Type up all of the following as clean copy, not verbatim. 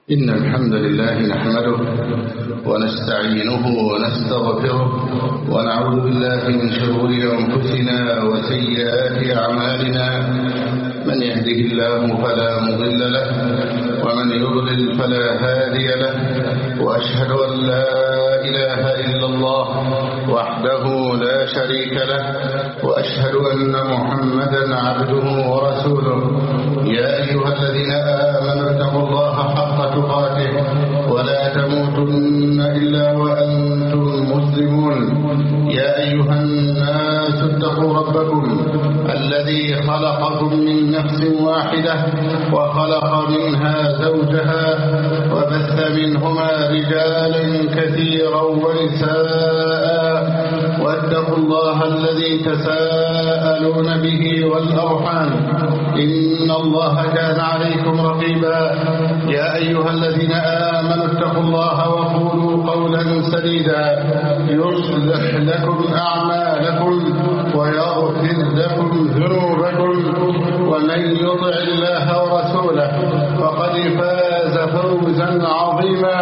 إن الحمد لله نحمده ونستعينه ونستغفره ونعوذ بالله من شرور أنفسنا وسيئات أعمالنا. من يهده الله فلا مضل له ومن يضلل فلا هادي له، وأشهد أن لا إله إلا الله وحده لا شريك له، وأشهد أن محمدا عبده ورسوله. يا أيها الذين آمنوا اتقوا الله حق تقاته ولا تموتن إلا وأنتم مسلمون. يا أيها الناس اتقوا ربكم الذي خلقكم من نفس واحدة وخلق منها زوجها وبث منهما رجالا كثيرا ونساء، واتقوا الله الذي تساءلون به والأرحام إن الله كان عليكم رقيبا. يا أيها الذين آمنوا اتقوا الله وقولوا قولا سديدا يصلح لكم أعمالكم ويغفر لكم ذنوبكم، ومن يطع الله ورسوله فقد فاز فوزا عظيما.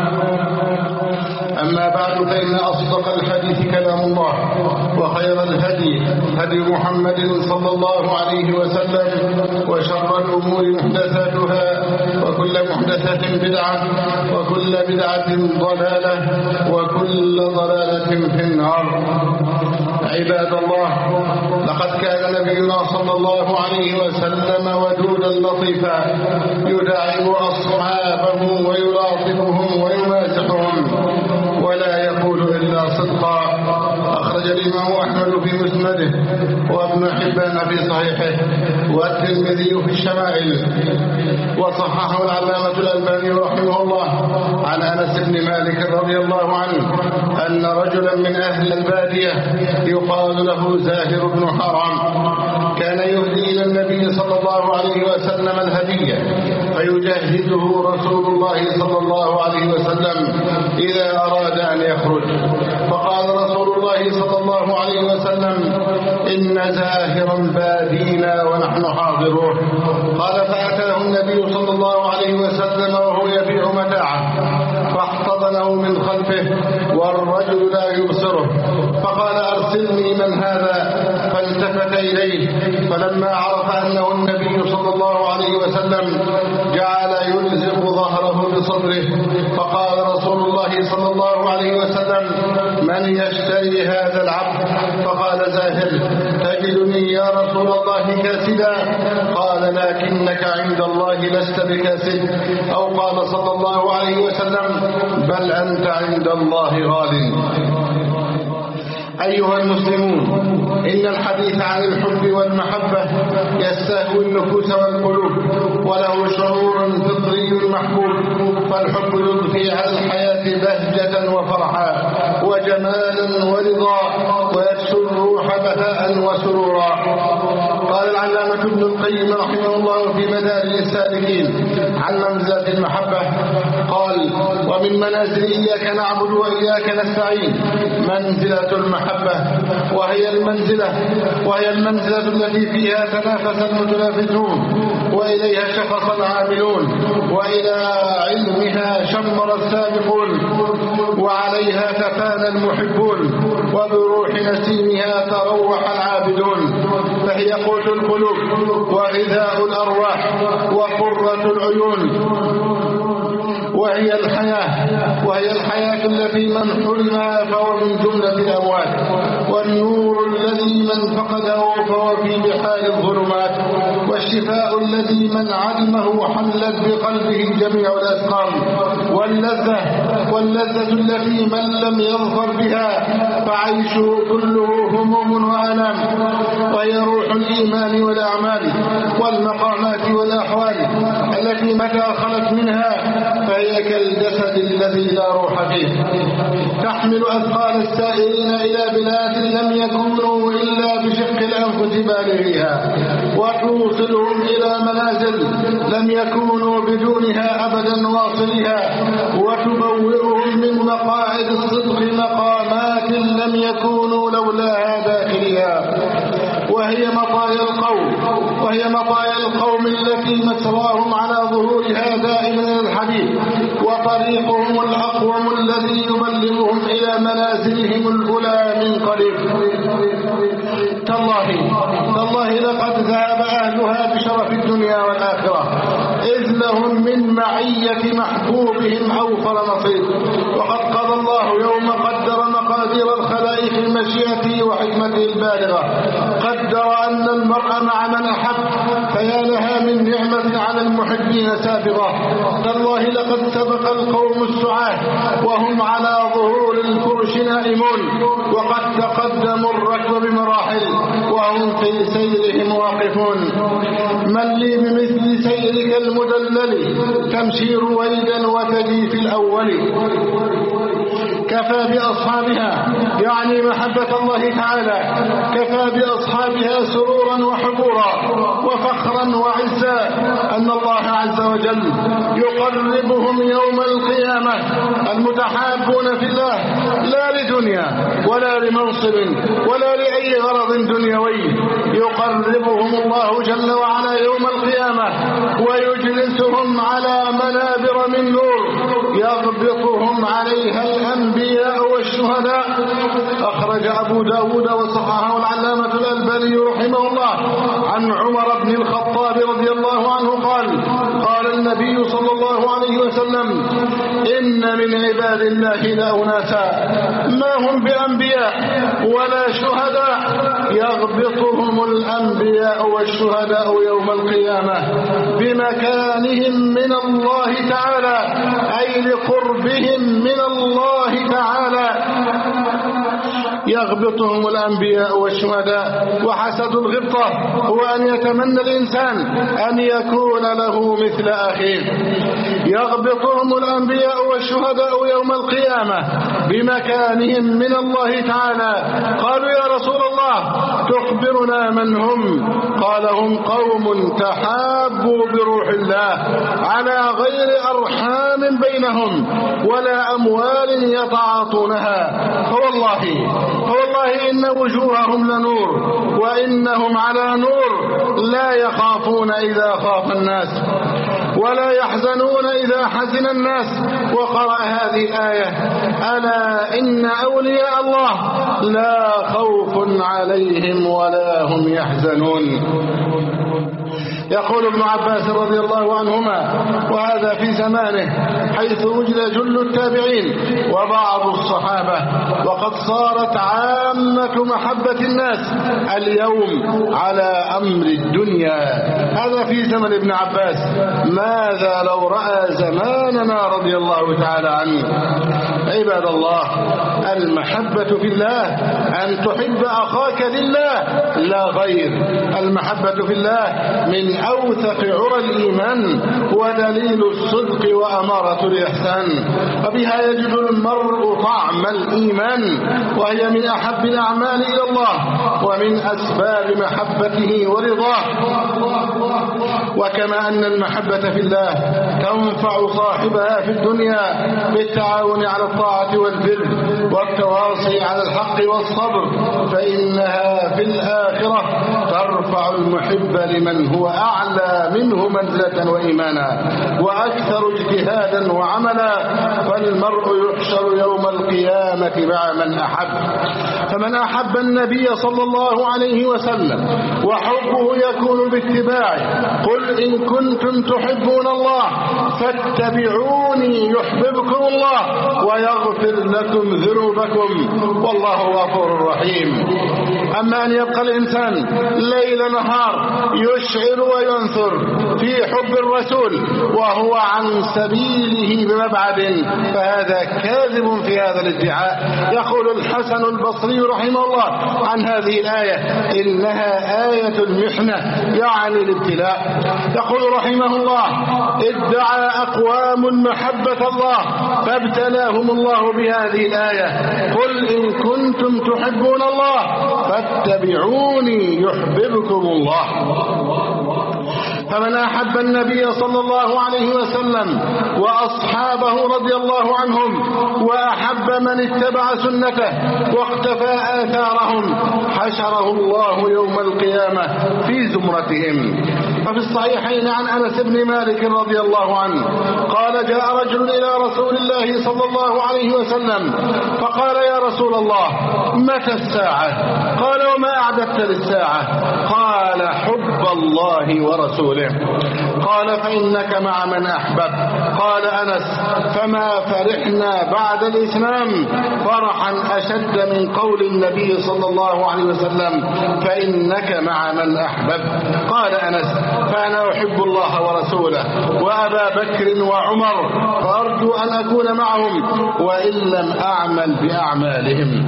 أما بعد، فإن أصدق الحديث كلام الله، وخير الهدي هدي محمد صلى الله عليه وسلم، وشر الأمور محدثاتها، وكل محدثة بدعة، وكل بدعة ضلالة، وكل ضلالة في النار. عباد الله، لقد كان نبينا صلى الله عليه وسلم ودودا لطيفا يداعب أصحابه ويلاطفهم ويمازحهم ولا يقول إلا صدقا. أخرج الإمام أحمد في مسنده، وابن حبان في صحيحه، والترمذي في الشمائل، وصححه العلامة الألباني رحمه الله عن أنس بن مالك رضي الله عنه أن رجلا من أهل البادية يقال له زاهر بن حرام كان يهدي إلى النبي صلى الله عليه وسلم الهدية، فيجهزه رسول الله صلى الله عليه وسلم إذا أراد أن يخرج. فقال رسول الله صلى الله عليه وسلم: إن زاهرا بادينا ونحن حاضرون. قال: فأتاه النبي صلى الله عليه وسلم وهو يبيع متاعه، فاحتضنه من خلفه والرجل لا يبصره، فقال: أرسلني من هذا؟ فالتفت إليه، فلما عرف أنه النبي صلى الله عليه وسلم جعل يلزق ظهره بصدره، فقال رسول الله صلى الله عليه وسلم: من يشتري هذا العبد؟ فقال زاهر: تجدني يا رسول الله كاسدا؟ قال: لكنك عند الله لست بكاسد. أو قال صلى الله عليه وسلم: بل أنت عند الله غال. أيها المسلمون، إن الحديث عن الحب والمحبة يستهوي النفوس والقلوب، وله شعور فطري محبوب. فالحب يضفي على الحياة بهجة وفرحا وجمالا ورضا، ويكسو الروح بهاء وسرورا. قال العلامة ابن القيم رحمه الله في مدارج السالكين عن منزلة المحبة، قال: ومن منازل إياك نعبد وإياك نستعين منزلة المحبة، وهي المنزلة التي فيها تنافس المتنافسون، وإليها شخص العاملون، وإلى علمها شمر السابقون، وعليها تفانى المحبون، وبروح نسيمها تروح العابدون. فهي قوت القلوب وغذاء الأرواح وقرة العيون، وهي الحياة التي من حرمها فهو من جملة الأموات، والنور الذي من فقده فهو في بحار الظلمات، والشفاء الذي من عدمه حلت بقلبه جميع الأسقام، واللذة التي من لم يظفر بها فعيشه كله هموم وآلام، وهي روح الإيمان والأعمال والمقامات والأحوال التي متى خلت منها فهي كالجسد الذي لا روح فيه، تحمل أثقال السائرين إلى بلاد لم يكونوا إلا بشق الأنفس بالغيها، وتوصلهم إلى منازل لم يكونوا بدونها أبدا واصلها، وتبوئهم من مقاعد الصدق مقامات لم يكونوا لولاها داخلها. وهي مطايا القوم التي مسراهم على ظهورها دائما الحديث، وطريقهم الأقوم الذي يبلغهم إلى منازلهم الأولى من قريب. تالله لقد ذهب أهلها بشرف الدنيا والآخرة، إذ لهم من معية محبوبهم أوفر نصيب. وقد قضى الله يوم قدر مقادير الخلائق بمشيئته وحكمته البالغة، قدر أن المرء مع من أحب، فيا لها من نعمة على المحبين سابغة. تالله لقد سبق القوم السعاة وهم على ظهور الفرش نائمون، وقد تقدموا الركب بمراحل وهم في سيرهم واقفون. من لي بمثل سيرك المدلل، تمشي رويدا وتجي في الأول. كفى بأصحابها، يعني محبة الله تعالى، كفى بأصحابها سرورا وحبورا وفخرا وعزا أن الله عز وجل يقربهم يوم القيامة المتحابون في الله، لا لدنيا ولا لمنصب ولا لأي غرض دنيوي. يقربهم الله جل وعلا يوم القيامة ويجلسهم على منابر من نور يغبطهم عليها الأنبياء والشهداء. أخرج أبو داود وصححه العلامة الألباني رحمه الله عن عمر بن الخطاب رضي الله عنه قال: قال النبي صلى الله عليه وسلم: إن من عباد الله لأناسا ما هم بأنبياء ولا شهداء، يغبطهم الأنبياء والشهداء يوم القيامة بمكانهم من الله تعالى، أي لقربهم من الله تعالى. يغبطهم الأنبياء والشهداء. وحسد الغبطة هو أن يتمنى الإنسان أن يكون له مثل أخيه. يغبطهم الأنبياء والشهداء يوم القيامة بمكانهم من الله تعالى. قالوا: يا رسول الله تخبرنا من هم؟ قال: هم قوم تحابوا بروح الله على غير أرحام بينهم ولا أموال يتعاطونها، فوالله إن وجوههم لنور وإنهم على نور، لا يخافون إذا خاف الناس ولا يحزنون إذا حزن الناس. وقرأ هذه الآية: ألا إن أولياء الله لا خوف عليهم ولا هم يحزنون. يقول ابن عباس رضي الله عنهما، وهذا في زمانه حيث وجد جل التابعين وبعض الصحابة، وقد صارت عامة محبة الناس اليوم على أمر الدنيا. هذا في زمن ابن عباس، ماذا لو رأى زماننا رضي الله تعالى عنه؟ عباد الله، المحبة في الله أن تحب أخاك لله لا غير. المحبة في الله من أوثق عرى الإيمان ودليل الصدق وأمارة الإحسان، وبها يجد المرء طعم الإيمان، وهي من أحب الأعمال إلى الله ومن أسباب محبته ورضاه. وكما أن المحبة في الله تنفع صاحبها في الدنيا بالتعاون على الطاعة والبر والتواصي على الحق والصبر، فإنها في الآخرة ترفع المحب لمن هو أعلى منه منزلة وإيمانا وأكثر اجتهادا وعملا، فالمرء يحشر يوم القيامة مع من أحب. فمن أحب النبي صلى الله عليه وسلم وحبه يكون باتباعه. قل إن كنتم تحبون الله فاتبعوني يحببكم الله ويغفر لكم ذنوبكم والله غفور رحيم. أما أن يبقى الإنسان ليل نهار يشعر وينثر في حب الرسول وهو عن سبيله بمبعد، فهذا كاذب في هذا الادعاء. يقول الحسن البصري رحمه الله عن هذه الآية: إنها آية المحنة، يعني الابتلاء. يقول رحمه الله: ادعى أقوام محبة الله فابتلاهم الله بهذه الآية: قل إن كنتم تحبون الله فاتبعوني يحببكم الله. فمن أحب النبي صلى الله عليه وسلم وأصحابه رضي الله عنهم وأحب من اتبع سنته واقتفى آثارهم حشره الله يوم القيامة في زمرتهم. ففي الصحيحين عن أنس بن مالك رضي الله عنه قال جاء رجل إلى رسول الله صلى الله عليه وسلم فقال يا رسول الله متى الساعة؟ قال وما أعددت للساعة؟ قال حب الله ورسوله. قال فإنك مع من أحبب. قال أنس فما فرحنا بعد الإسلام فرحا أشد من قول النبي صلى الله عليه وسلم فإنك مع من أحبب. قال أنس فأنا أحب الله ورسوله وأبا بكر وعمر فأرجو أن أكون معهم وإن لم أعمل بأعمالهم.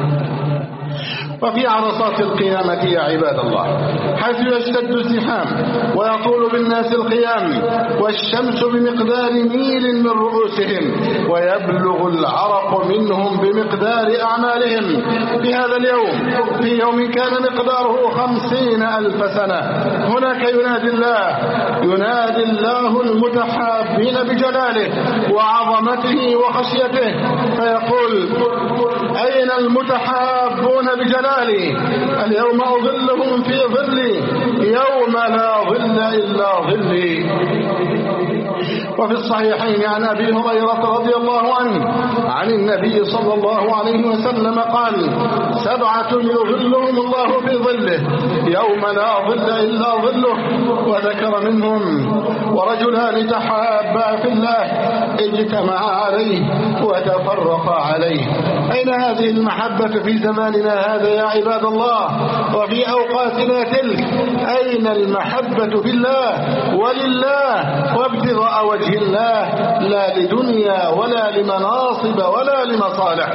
وفي عرصات القيامة يا عباد الله حيث يشتد الزحام ويطول بالناس القيام والشمس بمقدار ميل من رؤوسهم ويبلغ العرق منهم بمقدار أعمالهم في هذا اليوم في يوم كان مقداره 50,000 سنة. هناك ينادي الله المتحابين بجلاله وعظمته وخشيته فيقول أين المتحابون بجلاله؟ اليوم أظلهم في ظلي يوم لا ظل إلا ظلي. وفي الصحيحين عن أبي هريرة رضي الله عنه عن النبي صلى الله عليه وسلم قال 7 يظلهم الله في ظله يوم لا ظل إلا ظله وذكر منهم ورجلان تحابا في الله اجتمعا عليه وتفرقا عليه. أين هذه المحبة في زماننا هذا يا عباد الله وفي أوقاتنا تلك؟ أين المحبة في الله ولله وابتغاء وجه الله لا لدنيا ولا لمناصب ولا لمصالح؟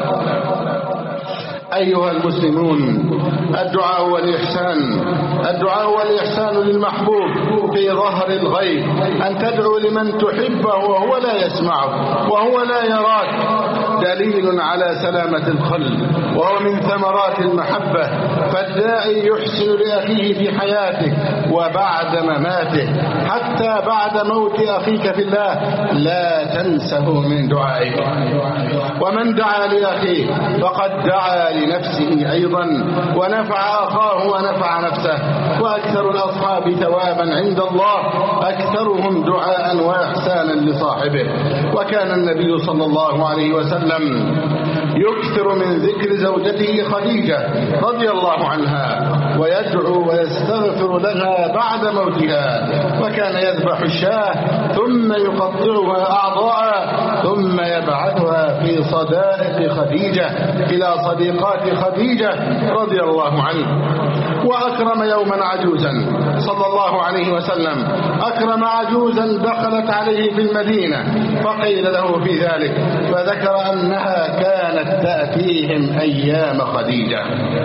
أيها المسلمون الدعاء والإحسان للمحبوب في ظهر الغيب أن تدعو لمن تحبه وهو لا يسمعك وهو لا يراك دليل على سلامة القلب وهو من ثمرات المحبة. فالداعي يحسن لأخيه في حياته وبعد مماته حتى بعد موت أخيك في الله لا تنسه من دعائك. ومن دعا لأخيه فقد دعا لنفسه أيضا ونفع أخاه ونفع نفسه. وأكثر الأصحاب ثوابا عند الله أكثرهم دعاء وإحسانا لصاحبه. وكان النبي صلى الله عليه وسلم يكثر من ذكر زوجته خديجة رضي الله عنها ويدعو ويستغفر لها بعد موتها. وكان يذبح الشاة ثم يقطعها أعضاء ثم يبعثها في صدائق خديجة إلى صديقات خديجة رضي الله عنه. وأكرم يوما عجوزا صلى الله عليه وسلم أكرم عجوزا دخلت عليه في المدينة فقيل له في ذلك فذكر أنها كانت تأتيهم أيام خديجة.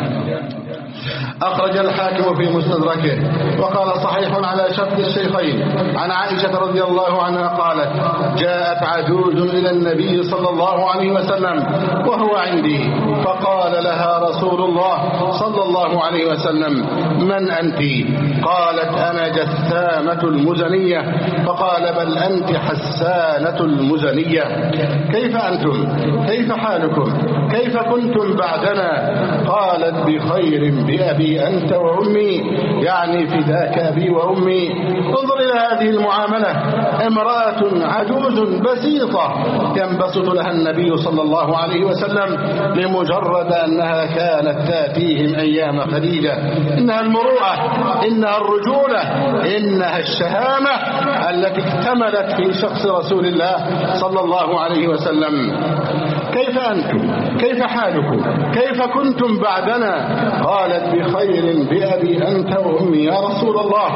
أخرج الحاكم في مستدركه وقال صحيح على شرط الشيخين عن عائشة رضي الله عنها قالت جاءت عجوز إلى النبي صلى الله عليه وسلم وهو عندي فقال لها رسول الله صلى الله عليه وسلم من أنت؟ قالت أنا جثامة المزنية. فقال بل أنت حسانة المزنية. كيف أنتم؟ كيف حالكم؟ كيف كنتم بعدنا؟ قالت بخير بأبي أنت وأمي يعني فداك أبي وأمي. انظر إلى هذه المعاملة امرأة عجوز بسيطة ينبسط لها النبي صلى الله عليه وسلم لمجرد أنها كانت تأتيهم أيام خديجة. إنها المروءة إنها الرجولة إنها الشهامة التي اكتملت في شخص رسول الله صلى الله عليه وسلم. كيف أنتم؟ كيف حالكم؟ كيف كنتم بعدنا؟ قالت بخير بأبي أنت وأمي يا رسول الله.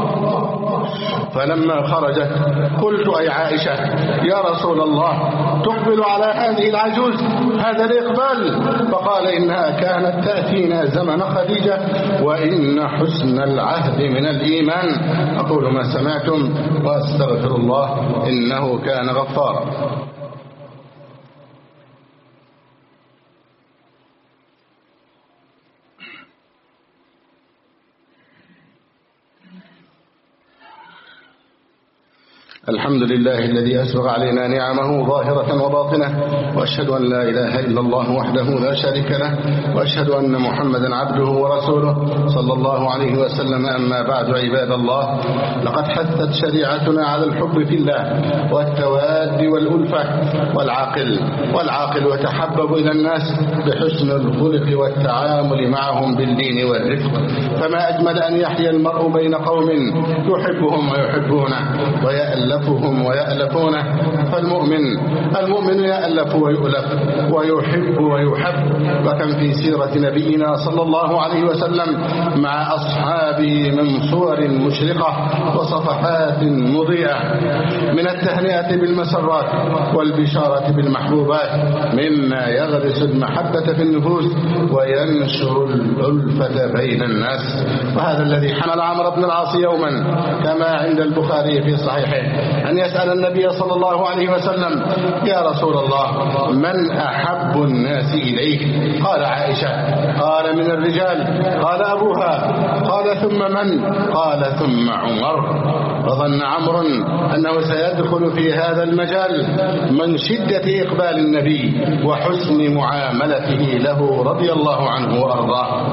فلما خرجت قلت أي عائشة يا رسول الله تقبل على هذه العجوز هذا الإقبال؟ فقال إنها كانت تأتينا زمن خديجة وإن حسن العهد من الإيمان. أقول ما سمعتم وأستغفر الله إنه كان غفارا. الحمد لله الذي أسبغ علينا نعمه ظاهرة وباطنة، وأشهد أن لا إله إلا الله وحده لا شريك له، وأشهد أن محمدا عبده ورسوله صلى الله عليه وسلم. أما بعد، عباد الله، لقد حثت شريعتنا على الحب في الله والتواد والألفة، والعاقل يتحبب إلى الناس بحسن الخلق والتعامل معهم باللين والرفق. فما أجمل أن يحيا المرء بين قوم يحبهم ويحبونه ويألفهم ويألفونه. فالمؤمن يألف ويؤلف ويحب ويحب. وكم في سيرة نبينا صلى الله عليه وسلم مع أصحابه من صور مشرقة وصفحات مضيئة من التهنئة بالمسرات والبشارة بالمحبوبات، مما يغرس المحبة في النفوس وينشر الألفة بين الناس. وهذا الذي حمل عمرو بن العاص يوما كما عند البخاري في صحيحه أن يسأل النبي صلى الله عليه وسلم: يا رسول الله، من أحب الناس إليك؟ قال: عائشة. قال: من الرجال؟ قال: أبوها. قال: ثم من؟ قال: ثم عمر. وظن عمرو أنه سيدخل في هذا المجال من شدة إقبال النبي وحسن معاملته له رضي الله عنه وأرضاه.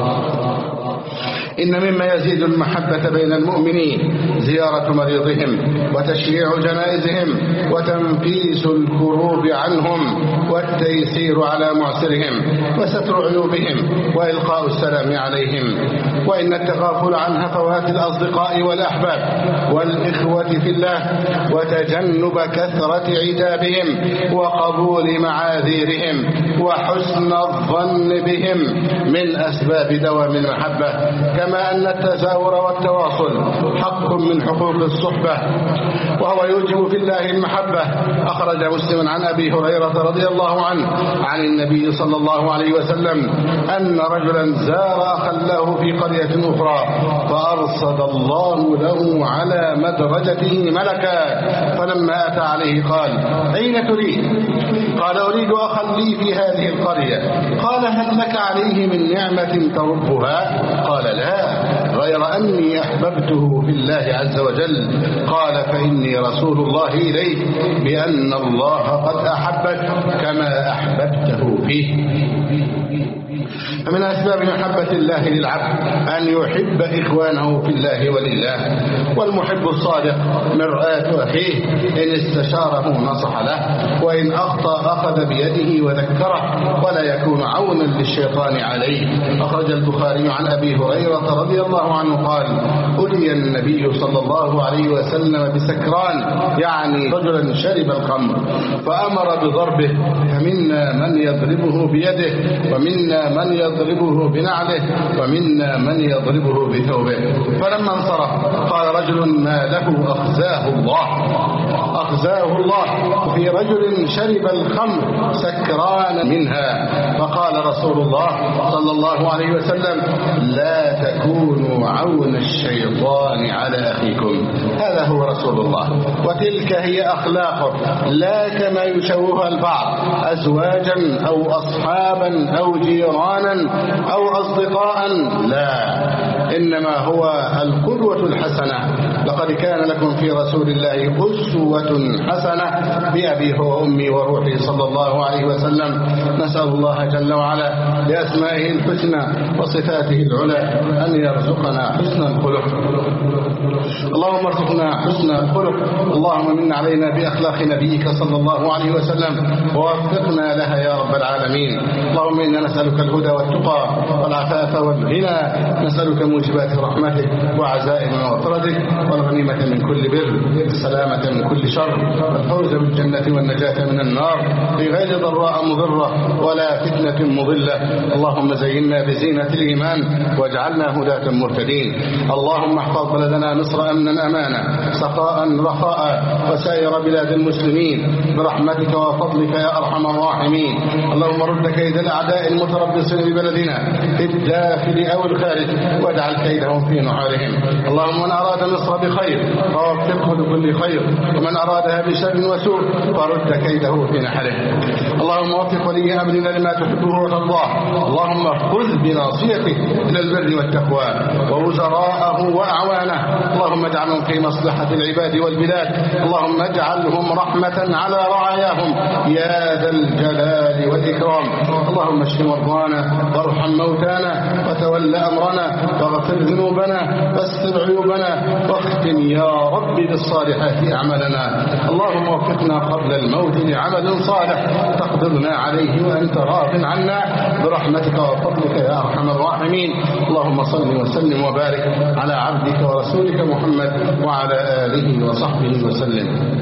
إن مما يزيد المحبة بين المؤمنين زيارة مريضهم وتشييع جنائزهم وتنفيس الكروب عنهم والتيسير على معسرهم وستر عيوبهم وإلقاء السلام عليهم. وإن التغافل عن هفوات الأصدقاء والأحباب والإخوة في الله وتجنب كثرة عتابهم وقبول معاذيرهم وحسن الظن بهم من أسباب دوام المحبة. كما أن التزاور والتواصل حق من حقوق الصحبة وهو يوجب في الله المحبة. أخرج مسلم عن أبي هريرة رضي الله عنه عن النبي صلى الله عليه وسلم أن رجلا زار أخا له في قرية أخرى فأرصد الله له على مدرجته ملكا، فلما أتى عليه قال: أين تريد؟ قال: أريد أخا لي في هذه القرية. قال: هل لك عليه من نعمة تربها؟ قال: لا، غير أني أحببته في الله عز وجل. قال: فإني رسول الله إليك بأن الله قد أحبك كما أحببته فيه. فمن أسباب محبة الله للعبد أن يحب إخوانه في الله ولله. والمحب الصادق مرآة أخيه، إن استشاره نصح له، وإن أخطأ أخذ بيده وذكره، ولا يكون عونا للشيطان عليه. أخرج البخاري عن أبي هريرة رضي الله عنه قال: أتي النبي صلى الله عليه وسلم بسكران، يعني رجلا شرب الخمر، فأمر بضربه، فمنا من يضربه بيده، ومنا من يضربه بنعله، ومنا من يضربه بثوبه. فلما انصرف قال رجل: ما له أخزاه الله في رجل شرب الخمر سكران منها. فقال رسول الله صلى الله عليه وسلم: لا تكونوا عون الشيطان على أخيكم. هذا هو رسول الله، وتلك هي أخلاقه، لا كما يشوهها البعض: أزواجا أو أصحابا أو جيرانا أو أصدقاء. لا، إنما هو القدوة الحسنة. لقد كان لكم في رسول الله أسوة حسنة بأبي وأمي وروحي صلى الله عليه وسلم. نسأل الله جل وعلا بأسمائه الحسنى وصفاته العلى أن يرزقنا حسن الخلق. اللهم ارزقنا حسن الخلق. اللهم من علينا بأخلاق نبيك صلى الله عليه وسلم ووفقنا لها يا رب العالمين. اللهم إنا نسألك الهدى والتقى والعفاف والغنى، نسألك موجبات رحمتك وعزائم مغفرتك والغنيمة من كل بر، السلامة من كل شر، والفوز بالجنة والنجاة من النار بغير ضراء مضرة ولا فتنة مضلة. اللهم زينا بزينة الإيمان واجعلنا هداة مهتدين. اللهم احفظ بلدنا مصر أمنا أمانا سخاء رخاء وسائر بلاد المسلمين برحمتك وفضلك يا أرحم الراحمين. اللهم رد كيد الأعداء المتربصين ببلدنا في الداخل أو الخارج واجعل كيدهم في نحورهم. اللهم من أراد مصر بخير فوفقه لكل خير، ومن أرادها بشر وسوء فرد كيده في نحره. اللهم وفق ولي أمرنا لما تحبه وترضاه. اللهم خذ بناصيته إلى البر والتقوى ووزراءه وأعوانه، اللهم اجعلهم في مصلحة العباد والبلاد، اللهم اجعلهم رحمة على رعاياهم يا ذا الجلال والإكرام. اللهم اشف مرضانا وارحم موتانا وتول أمرنا واغفر ذنوبنا واستر عيوبنا واختم يا رب بالصالحات أعمالنا. اللهم وفقنا قبل الموت لعمل صالح تقدرنا عليه وأنت راض عنا برحمتك وفضلك يا أرحم الراحمين. اللهم صل وسلم وبارك على عبدك ورسولك محمد وعلى آله وصحبه وسلم.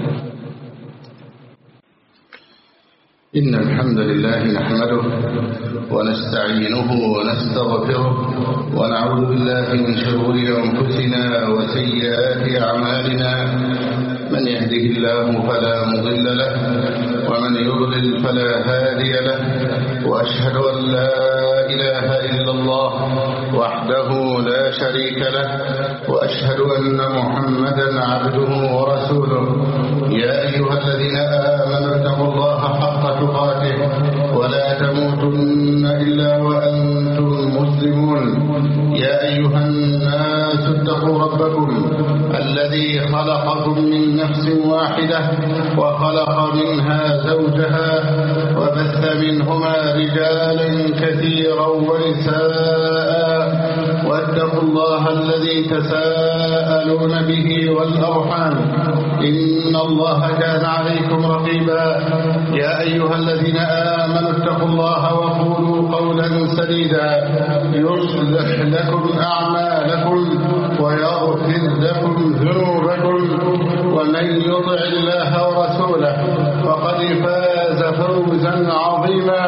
إن الحمد لله نحمده ونستعينه ونستغفره ونعوذ بالله من شرور أنفسنا وسيئات أعمالنا، من يهده الله فلا مضل له ومن يضلل فلا هادي له، وأشهد أن لا إله إلا الله وحده لا شريك له، وأشهد أن محمدا عبده ورسوله. يا أيها الذين آمنوا اتقوا الله حق تقاته ولا تموتن إلا وأنتم مسلمون. يا أيها الناس اتقوا ربكم الذي خلقكم من نفس واحدة وخلق منها زوجها وبث منهما رجالا كثيرا ونساء، واتقوا الله الذي تساءلون به والأرحام إن الله كان عليكم رقيبا. يا أيها الذين آمنوا اتقوا الله وقولوا قولا سديدا يصلح لكم أعمالكم ويغفر لكم ذنوبكم، ومن يطع الله ورسوله فقد فاز فوزا عظيما.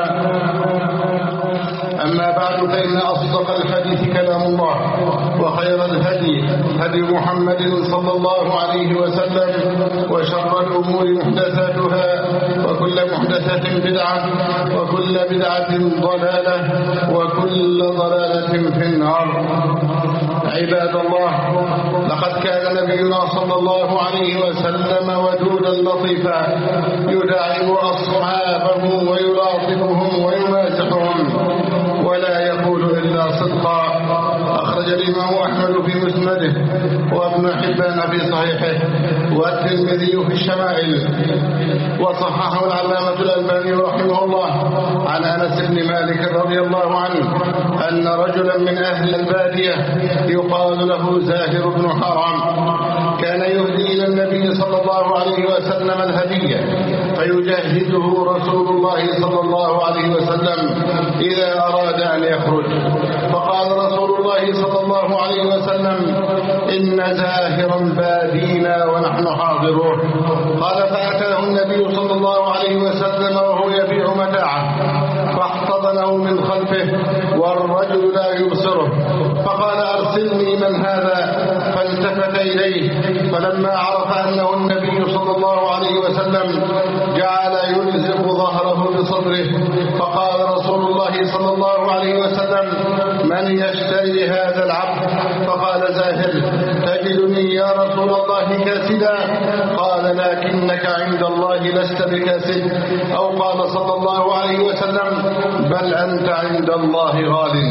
أما بعد، فإن أصدق الحديث كلام الله، وخير الهدي هدي محمد صلى الله عليه وسلم، وشر الأمور محدثاتها، وكل محدثة بدعة، وكل بدعة ضلالة، وكل ضلالة في النار. عباد الله، لقد كان نبينا صلى الله عليه وسلم ودودا لطيفا يداعب أصحابه ويلاطفهم ويمازحهم ولا يقول إلا صدقا. أخرج الإمام أحمد في مسنده، وابن حبان في صحيحه، والترمذي في الشمائل، وصححه العلامة الألباني رحمه الله عن أنس بن مالك رضي الله عنه أن رجلا من أهل البادية يقال له زاهر بن حرام كان يهدي إلى النبي صلى الله عليه وسلم الهدية، فيجهزه رسول الله صلى الله عليه وسلم إذا أراد أن يخرج. فقال رسول الله صلى الله عليه وسلم: إن زاهرا بادينا ونحن حاضرون. قال: فأتاه النبي صلى الله عليه وسلم وهو يبيع متاعه، فاحتضنه من خلفه والرجل لا يبصره، فقال: أرسلني من هذا؟ فالتفت إليه، فلما عرف أنه النبي صلى الله عليه وسلم جعل يلزق ظهره بصدره، فقال رسول الله صلى الله عليه وسلم: من يشتري هذا العبد؟ فقال زاهر: تجدني يا رسول الله كاسدا؟ قال: لكنك عند الله لست بكاسد، أو قال صلى الله عليه وسلم: بل أنت عند الله غال.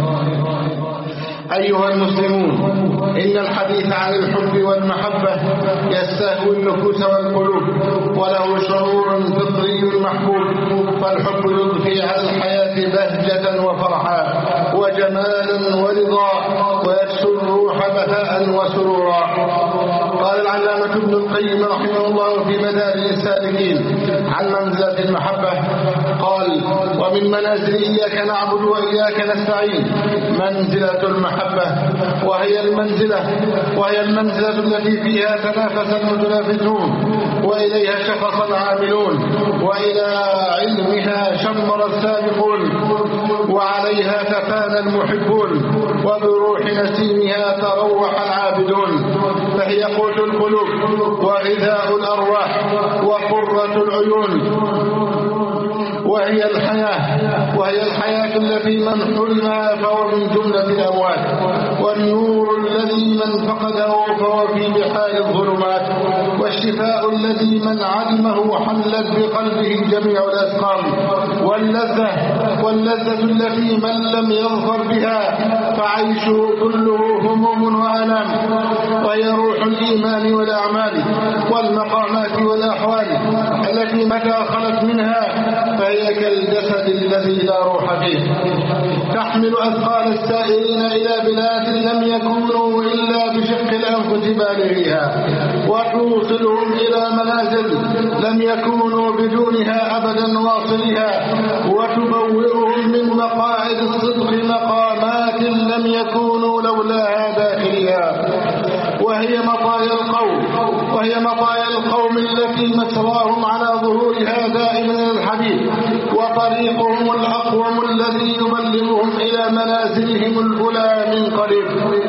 أيها المسلمون، إن الحديث عن الحب والمحبة يستهوي النفوس والقلوب، وله شعور فطري محبوب، فالحب يضفي على الحياة بهجة وفرحا وجمالا ورضا، ويكسو الروح بهاء وسرورا. قال العلامة ابن القيم رحمه الله في مدارج السالكين عن منزلة المحبة، قال: ومن منازل إياك نعبد وإياك نستعين منزلة المحبة، وهي المنزلة التي فيها تنافس المتنافسون، وإليها شخص العاملون، وإلى علمها شمر السابقون، وعليها تفانى المحبون، وبروح نسيمها تروح العابدون، فهي قوت القلوب وغذاء الأرواح وقرة العيون، وهي الحياة التي من حرمها فهو من جملة الأموات، والنور الذي من فقده فهو في بحار الظلمات، والشفاء الذي من علمه حلت بقلبه جميع الأسقام، واللذة التي من لم يظفر بها فعيشه كله هموم وآلام، وهي روح الإيمان والأعمال والمقامات والأحوال التي متى خلت منها فهي كالجسد الذي لا روح فيه، تحمل أثقال السائرين إلى بلاد لم يكونوا إلا بشق الأنفس بالغيها، وتوصلهم إلى منازل لم يكونوا بدونها أبدا واصلها، وتبوئهم من مقاعد الصدق مقامات لم يكونوا لولاها داخلها، وهي مطايا القوم التي مسراهم على ظهورها دائما الحديث، وطريقهم الأقوم الذي يبلغهم إلى منازلهم الأولى من قريب.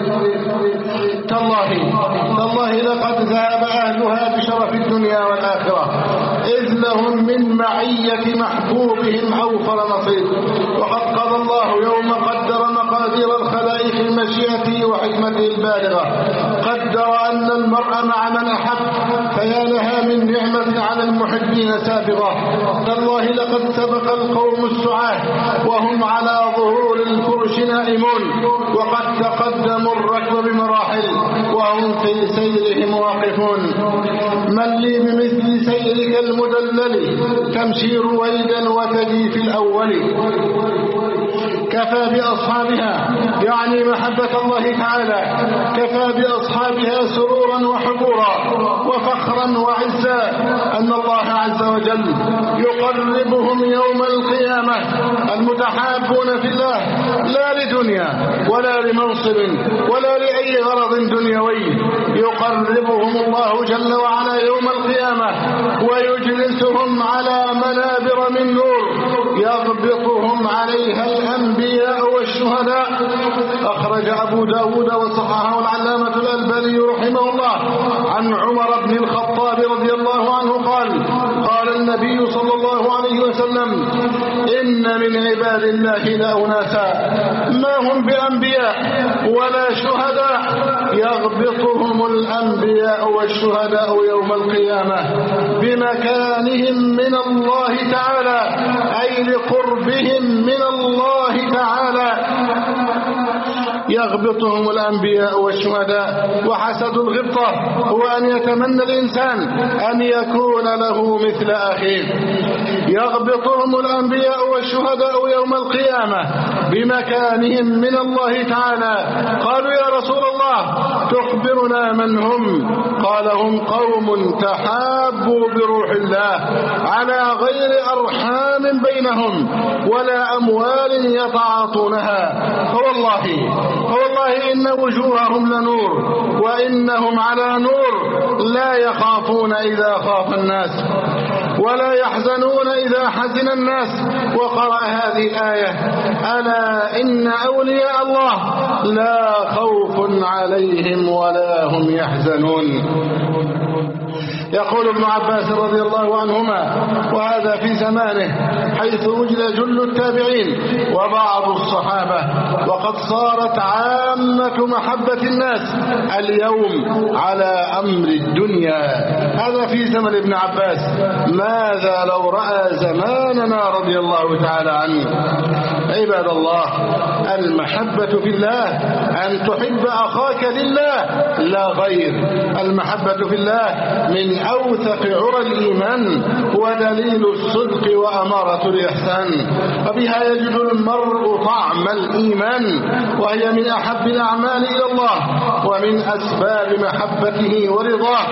تالله لقد ذهب أهلها بشرف الدنيا والآخرة، إذ لهم من معية محبوبهم أوفر نصيب. وقد قضى الله يوم قدر مقادير الخلائق المشيئة وحكمته البالغة، قدر أن المرء مع من أحب، فيا لها من نعمة على المحبين سابغة. تالله لقد سبق القوم السعاة وهم على ظهور الفرش نائمون، وقد تقدموا الركب بمراحل وهم في سيرهم واقفون. من لي بمثل سيرك المدلل، تمشي رويدا وتجي في الأول. كفى بأصحابها، يعني محبة الله تعالى، كفى بأصحابها سرورا وحبورا وفخرا وعزا أن الله عز وجل يقربهم يوم القيامة المتحابون في الله، لا لدنيا ولا لمنصب ولا لأي غرض دنيوي، يقربهم الله جل وعلا يوم القيامة ويجلسهم على منابر من نور يغبطهم عليها الأنبياء والشهداء. أخرج أبو داود وصححه العلامة الألباني رحمه الله عن عمر بن الخطاب رضي الله عنه قال النبي صلى الله عليه وسلم: إن من عباد الله لأناسا ما هم بأنبياء ولا شهداء، يغبطهم الأنبياء والشهداء يوم القيامة بمكانهم من الله تعالى، أي لقربهم من الله تعالى، يغبطهم الأنبياء والشهداء. وحسد الغبطة هو أن يتمنى الإنسان أن يكون له مثل أخيه. يغبطهم الأنبياء والشهداء يوم القيامة بمكانهم من الله تعالى. قالوا: يا رسول الله تخبرنا من هم؟ قال: هم قوم تحابوا بروح الله على غير أرحام بينهم ولا أموال يتعاطونها، فوالله إن وجوههم لنور وإنهم على نور، لا يخافون إذا خاف الناس ولا يحزنون إذا حزن الناس. وقرأ هذه الآية: ألا إن أولياء الله لا خوف عليهم ولا هم يحزنون. يقول ابن عباس رضي الله عنهما، وهذا في زمانه حيث وجد جل التابعين وبعض الصحابة، وقد صارت عامة محبة الناس اليوم على أمر الدنيا. هذا في زمن ابن عباس، ماذا لو رأى زماننا رضي الله تعالى عنه؟ عباد الله، المحبة في الله أن تحب أخاك لله لا غير. المحبة في الله من أوثق عرى الإيمان ودليل الصدق وأمارة الإحسان، وبها يجد المرء طعم الإيمان، وهي من أحب الأعمال إلى الله ومن أسباب محبته ورضاه.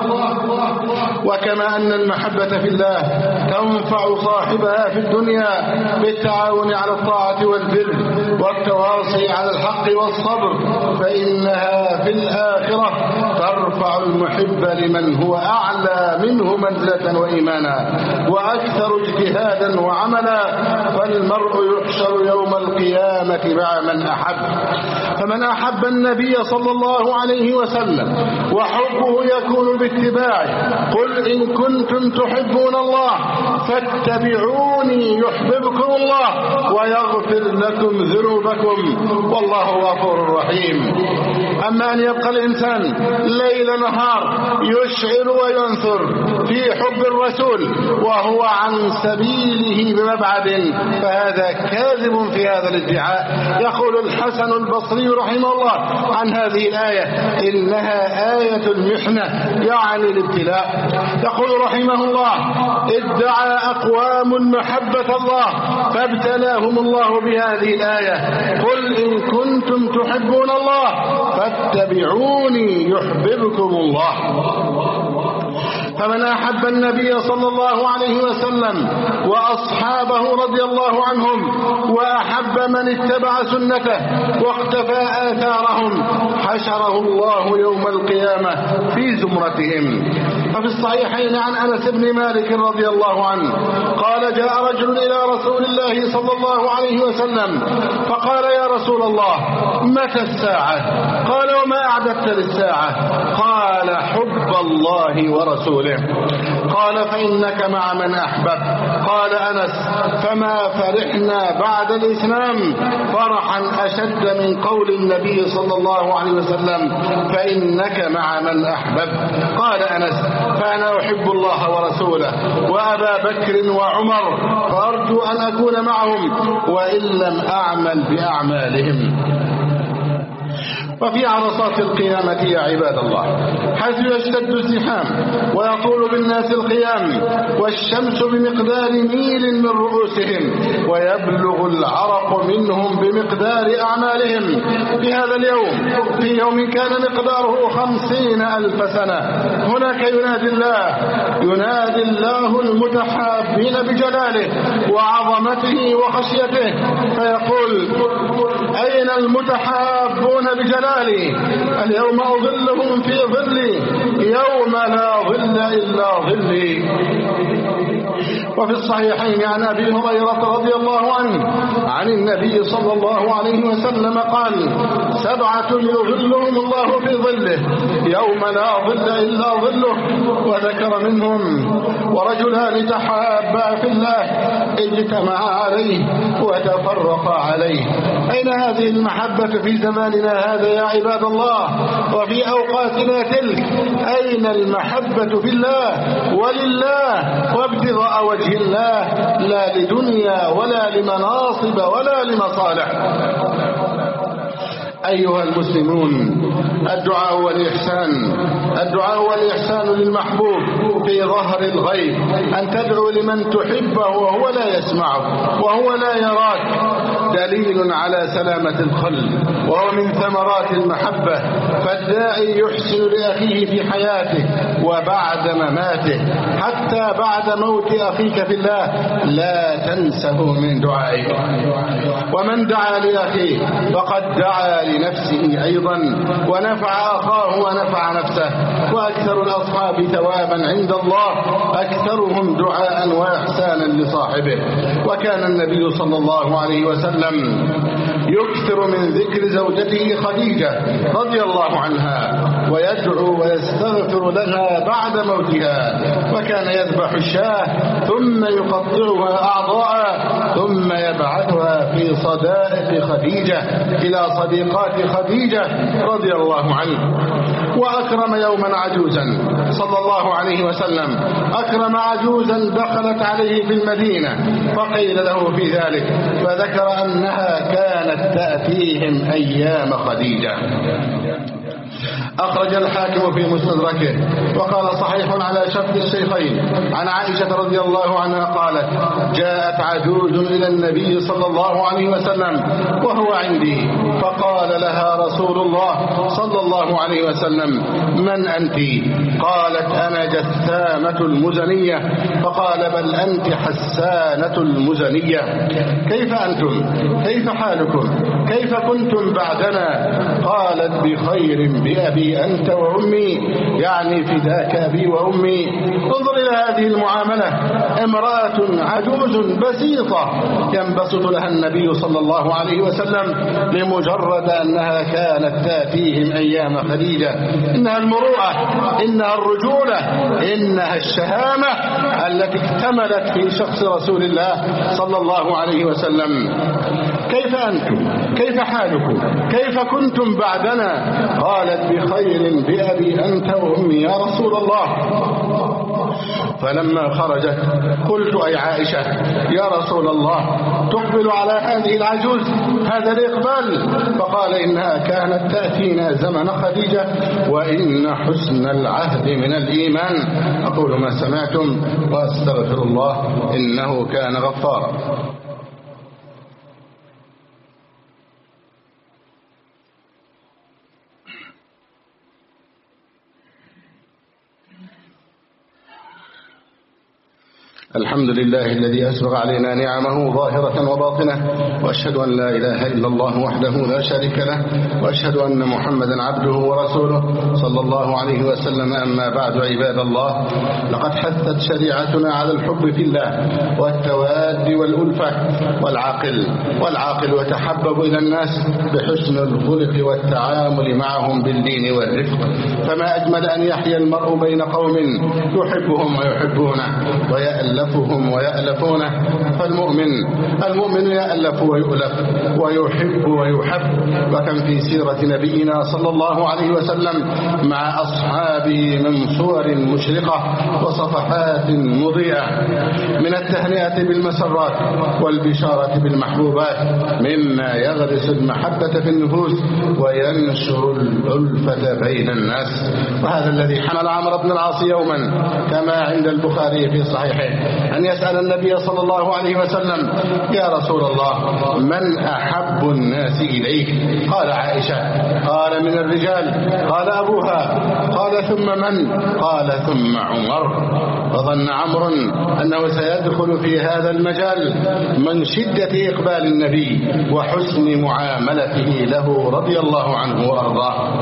وكما أن المحبة في الله تنفع صاحبها في الدنيا بالتعاون على الطاعة والبر والتواصي على الحق والصبر، فإنها في الآخرة ترفع المحب لمن هو أعلى منه منزلة وإيمانا وأكثر اجتهادا وعملا، فالمرء يحشر يوم القيامة مع من أحب. فمن أحب النبي صلى الله عليه وسلم وحبه يكون باتباعه، قل إن كنتم تحبون الله فاتبعوني يحببكم الله ويغفر لكم ذنوبكم والله غفور رحيم. أما أن يبقى الإنسان ليل نهار يشعر وينثر في حب الرسول وهو عن سبيله بمبعد فهذا كاذب في هذا الادعاء. يقول الحسن البصري رحمه الله عن هذه الآية إنها آية المحنة يعني الابتلاء. يقول رحمه الله ادعى أقوام محبة الله فابتلاهم الله بهذه الآية قل إن كنتم تحبون الله فاتبعوني يحببكم الله. فمن أحب النبي صلى الله عليه وسلم وأصحابه رضي الله عنهم وأحب من اتبع سنته واقتفى آثارهم حشره الله يوم القيامة في زمرتهم. ففي الصحيحين عن أنس بن مالك رضي الله عنه قال جاء رجل إلى رسول الله صلى الله عليه وسلم فقال يا رسول الله متى الساعة؟ قال وما أعددت للساعة؟ قال حب الله ورسوله. قال فإنك مع من أحبب. قال أنس فما فرحنا بعد الإسلام فرحا أشد من قول النبي صلى الله عليه وسلم فإنك مع من أحبب. قال أنس فأنا أحب الله ورسوله وأبا بكر وعمر فأرجو أن أكون معهم وإن لم أعمل بأعمالهم. وفي عرصات القيامة يا عباد الله حيث يشتد الزحام ويطول بالناس القيام والشمس بمقدار ميل من رؤوسهم ويبلغ العرق منهم بمقدار أعمالهم في هذا اليوم في يوم كان مقداره 50,000 سنة. هناك ينادي الله المتحابين بجلاله وعظمته وخشيته فيقول أين المتحابون بجلاله اليوم أظلهم في ظلي يوم لا ظل إلا ظلي. وفي الصحيحين عن أبي هريرة رضي الله عنه عن النبي صلى الله عليه وسلم قال 7 يظلهم الله في ظله يوم لا ظل إلا ظله وذكر منهم ورجلان تحابا في الله اجتمعا عليه وتفرقا عليه. أين هذه المحبة في زماننا هذا يا عباد الله وفي أوقاتنا تلك؟ أين المحبة في الله ولله وابتغاء وجه الله لا لدنيا ولا لمناصب ولا لمصالح؟ أيها المسلمون الدعاء والإحسان للمحبوب في ظهر الغيب أن تدعو لمن تحبه وهو لا يسمعك وهو لا يراك دليل على سلامة القلب وهو من ثمرات المحبة. فالداعي يحسن لأخيه في حياته وبعد مماته حتى بعد موت أخيك في الله لا تنسه من دعائك. ومن دعا لأخيه فقد دعا لنفسه أيضا ونفع أخاه ونفع نفسه. وأكثر الأصحاب ثوابا عند الله أكثرهم دعاء وإحسانا لصاحبه. وكان النبي صلى الله عليه وسلم يكثر من ذكر زوجته خديجة رضي الله عنها ويدعو ويستغفر لها بعد موتها. وكان يذبح الشاة ثم يقطعها أعضاء ثم يبعثها في صدائق خديجة إلى صديقات خديجة رضي الله عنه. وأكرم يوما عجوزا صلى الله عليه وسلم أكرم عجوزا دخلت عليه في المدينة فقيل له في ذلك فذكر أنها كانت تأتيهم أيام خديجة. أخرج الحاكم في مستدركه وقال صحيح على شرط الشيخين عن عائشة رضي الله عنها قالت جاءت عجوز إلى النبي صلى الله عليه وسلم وهو عندي فقال لها رسول الله صلى الله عليه وسلم من أنت؟ قالت أنا جثامة المزنية. فقال بل أنت حسانة المزنية. كيف أنتم؟ كيف حالكم؟ كيف كنتم بعدنا؟ قالت بخير بأبي أنت وأمي يعني فداك أبي وأمي. انظر إلى هذه المعاملة امرأة عجوز بسيطة ينبسط لها النبي صلى الله عليه وسلم لمجرد أنها كانت تأتيهم أيام خديجة. إنها المروءة إنها الرجولة إنها الشهامة التي اكتملت في شخص رسول الله صلى الله عليه وسلم. كيف أنتم؟ كيف حالكم؟ كيف كنتم بعدنا؟ قالت بخير بأبي أنت وأمي يا رسول الله. فلما خرجت قلت أي عائشة يا رسول الله تقبل على هذه العجوز هذا الإقبال؟ فقال إنها كانت تأتينا زمن خديجة وإن حسن العهد من الإيمان. أقول ما سمعتم وأستغفر الله إنه كان غفارا. الحمد لله الذي أسبغ علينا نعمه ظاهرة وباطنة، وأشهد أن لا إله إلا الله وحده لا شريك له، وأشهد أن محمدا عبده ورسوله صلى الله عليه وسلم. أما بعد عباد الله، لقد حثت شريعتنا على الحب في الله والتواد والألفة، والعاقل يتحبب إلى الناس بحسن الخلق والتعامل معهم باللين والرفق. فما أجمل أن يحيا المرء بين قوم يحبهم ويحبونه ويألفهم ويألفونه. فالمؤمن يألف ويؤلف ويحب ويحب. وكم في سيرة نبينا صلى الله عليه وسلم مع أصحابه من صور مشرقة وصفحات مضيئة من التهنئة بالمسرات والبشارة بالمحبوبات، مما يغرس المحبة في النفوس وينشر الألفة بين الناس. وهذا الذي حمل عمرو بن العاص يوما كما عند البخاري في صحيحه أن يسأل النبي صلى الله عليه وسلم يا رسول الله من أحب الناس إليك؟ قال عائشة. قال من الرجال؟ قال أبوها. قال ثم من؟ قال ثم عمر. فظن عمرو أنه سيدخل في هذا المجال من شدة إقبال النبي وحسن معاملته له رضي الله عنه وأرضاه.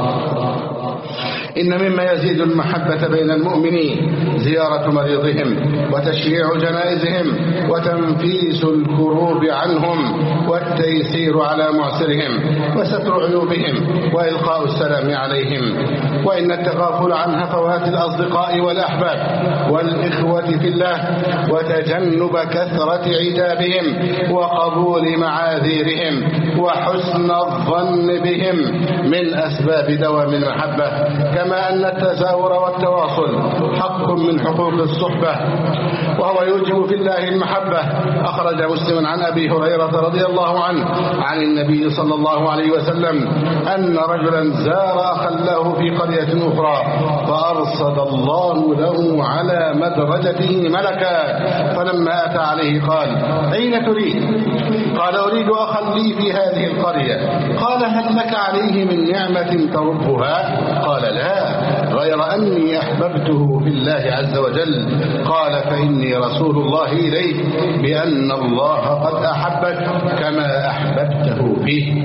إن مما يزيد المحبة بين المؤمنين زيارة مريضهم وتشييع جنائزهم وتنفيس الكروب عنهم والتيسير على معسرهم وستر عيوبهم وإلقاء السلام عليهم. وإن التغافل عن هفوات الأصدقاء والأحباب والإخوة في الله وتجنب كثرة عتابهم وقبول معاذيرهم وحسن الظن بهم من أسباب دوام المحبة. كما أن التزاور والتواصل حق من حقوق الصحبة وهو يوجب في الله المحبة. أخرج مسلم عن أبي هريرة رضي الله عنه عن النبي صلى الله عليه وسلم أن رجلا زار أخا له في قرية أخرى فأرصد الله له على مدرجته ملكا، فلما أتى عليه قال أين تريد؟ قال أريد أخا لي في هذه القرية. قال هل لك عليه من نعمة تربها؟ قال لا، غير أني أحببته في الله عز وجل. قال فإني رسول الله إليك بأن الله قد أحبك كما أحببته فيه.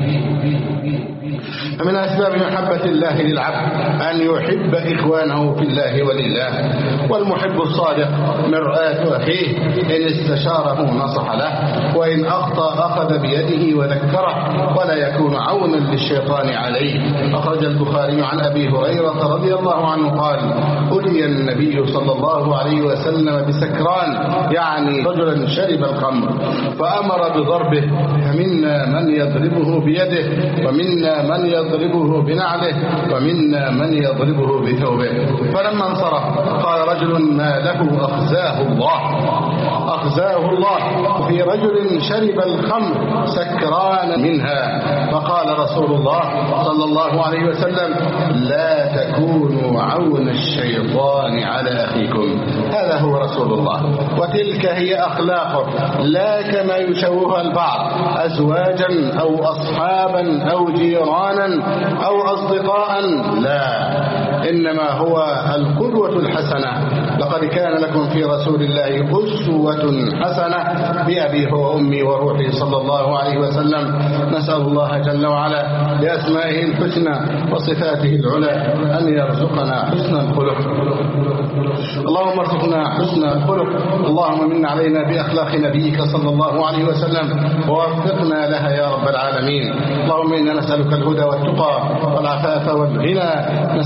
فمن أسباب محبة الله للعبد أن يحب إخوانه في الله ولله. والمحب الصادق مرآة أخيه، إن استشاره نصح له وإن أخطأ أخذ بيده وذكره ولا يكون عونا للشيطان عليه. أخرج البخاري عن أبي هريرة رضي الله عنه قال أتي النبي صلى الله عليه وسلم بسكران، يعني رجلا شرب الخمر، فأمر بضربه، فمنا من يضربه بيده ومنا من يضربه بنعله ومنا من يضربه بثوبه. فلما انصرف قال رجل ما له أخزاه الله في رجل شرب الخمر سكران منها. فقال رسول الله صلى الله عليه وسلم لا تكونوا عون الشيطان على أخيكم. هذا هو رسول الله وتلك هي أخلاقه، لا كما يشوهها البعض أزواجا أو أصحابا أو جيرانا أو أصدقاء، لا، إنما هو القدوة الحسنة. لقد كان لكم في رسول الله أسوة حسنة بأبي وأمي وروحي صلى الله عليه وسلم. نسأل الله جل وعلا بأسمائه الحسنى وصفاته العلى أن يرزقنا حسن الخلق. اللهم ارزقنا حسن الخلق. اللهم من علينا بأخلاق نبيك صلى الله عليه وسلم ووفقنا لها يا رب العالمين. اللهم إنا نسألك الهدى والتقى والعفاف والغنى، نسألك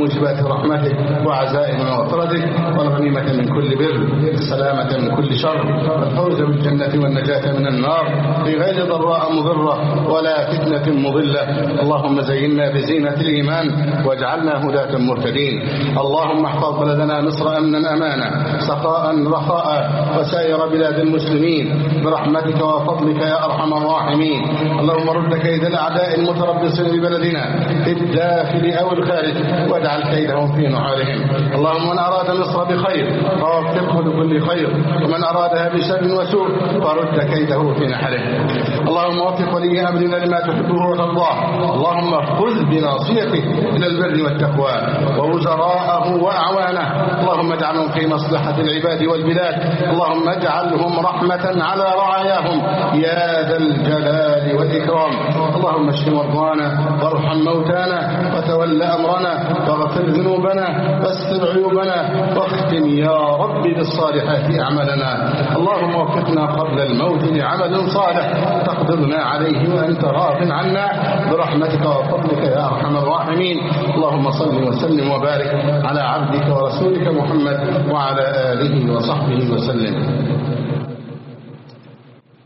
موجبات رحمتك وعزائم مغفرتك، والغنيمة من كل بر، السلامة من كل شر، الفوز بالجنة والنجاة من النار في غير ضراء مضرة ولا فتنة مضلة. اللهم زينا بزينة الإيمان واجعلنا هداة مهتدين. اللهم احفظ بلدنا مصر أمنا أمانا سخاء رخاء وسائر بلاد المسلمين برحمتك وفضلك يا أرحم الراحمين. اللهم رد كيد الأعداء المتربصين ببلدنا في الداخل أو الخارج واجعل كيدهم في نحورهم. اللهم من أراد مصر بخير فوفقه لكل خير، ومن أرادها بشر وسوء فرد كيده في نحره. اللهم وفق ولي أمرنا لما تحبه وترضاه. اللهم خذ بناصيته إلى البر والتقوى ووزراءه وأعوانه. اللهم اجعلهم في مصلحة العباد والبلاد. اللهم اجعلهم رحمة على رعاياهم يا ذا الجلال والإكرام. اللهم اشف مرضانا وارحم موتانا وتول أمرنا واغفر ذنوبنا واستر عيوبنا واختم يا رب بالصالحات أعمالنا. اللهم وفقنا قبل الموت لعمل صالح تقدرنا عليه وأنت راض عنا برحمتك وفضلك يا أرحم الراحمين. اللهم صل وسلم وبارك على عبدك ورسولك محمد وعلى آله وصحبه وسلم.